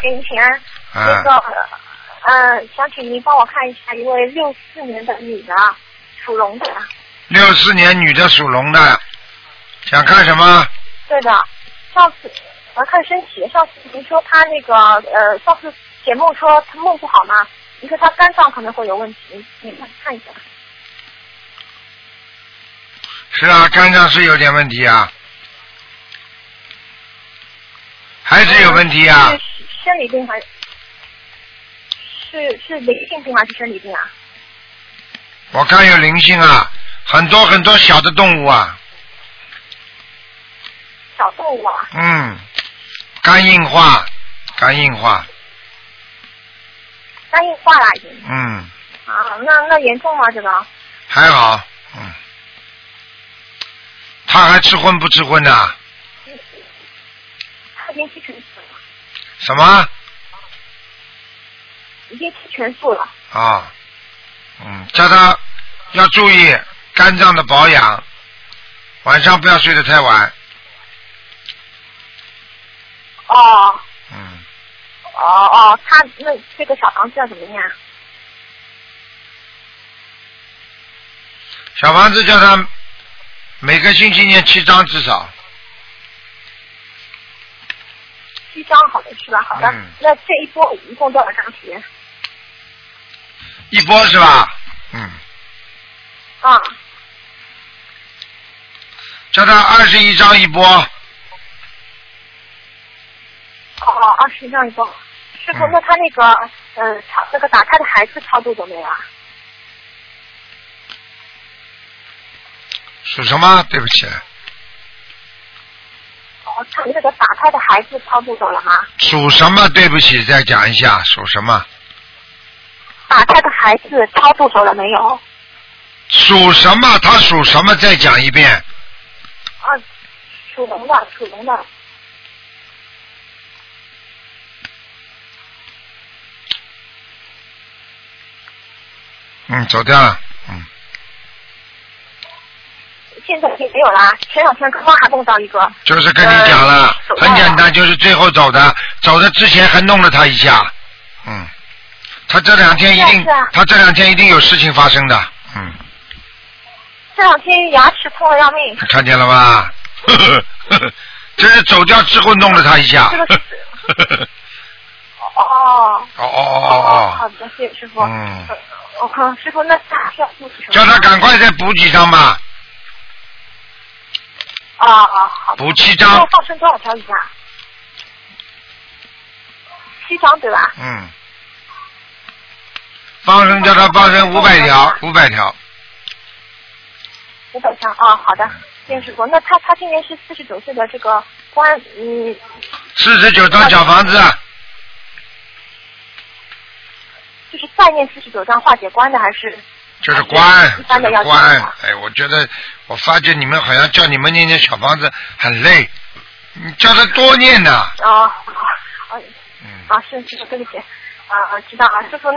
给您请安。那个想请您帮我看一下一位64年的女的，属龙的。 64年女的属龙的，想看什么？ 对的，上次我要看身体。上次您说她那个上次解梦说她梦不好嘛，您说她肝脏可能会有问题，你看一下。 是啊，肝脏是有点问题啊，还是有问题啊？ 是生理病还是灵性病还是生理病啊？ 我看有灵性啊，很多很多小的动物啊。 小动物啊？ 肝硬化，肝硬化。 肝硬化了已经。啊，那严重吗？这个？ 还好，他还吃荤不吃荤的？ 他已经吃全素了。 什么？ 已经吃全素了。 啊，叫他要注意肝脏的保养，晚上不要睡得太晚。 他那这个小房子要怎么样？ 小房子叫他每个星期念7章至少。 7章，好的是吧？好的。那这一波一共多少张题？ 一波是吧？叫他21章一波。 21张一波。师傅，那他那个打胎的孩子超度走没有啊？ 属什么？对不起。 他那个打胎的孩子超度走了吗？ 属什么？对不起，再讲一下，属什么？ 打胎的孩子超度走了没有？ 属什么？他属什么？再讲一遍。 属龙的，属龙的。 走掉了。 现在也没有啦，前2天刚刚还梦到一个。 就是跟你讲了，很简单，就是最后走的之前还弄了他一下。他这2天一定有事情发生的。 这2天牙齿痛得要命。 看见了吧？这是走掉之后弄了他一下。 好的，谢谢师傅。师傅，那他需要补什么？ 叫他赶快再补几张吧。 好。 补7张。 要放生多少条鱼啊？7张对吧？ 放生叫他放生500条，500条。 500条好的，谢谢师傅。那他今年是49岁的这个官 49张小房子。 就是再念49张化解关的还是？ 就是关， 一般的要关。我发觉你们好像叫你们念小房子很累，你叫他多念呢。 是，对不起。知道了，师傅。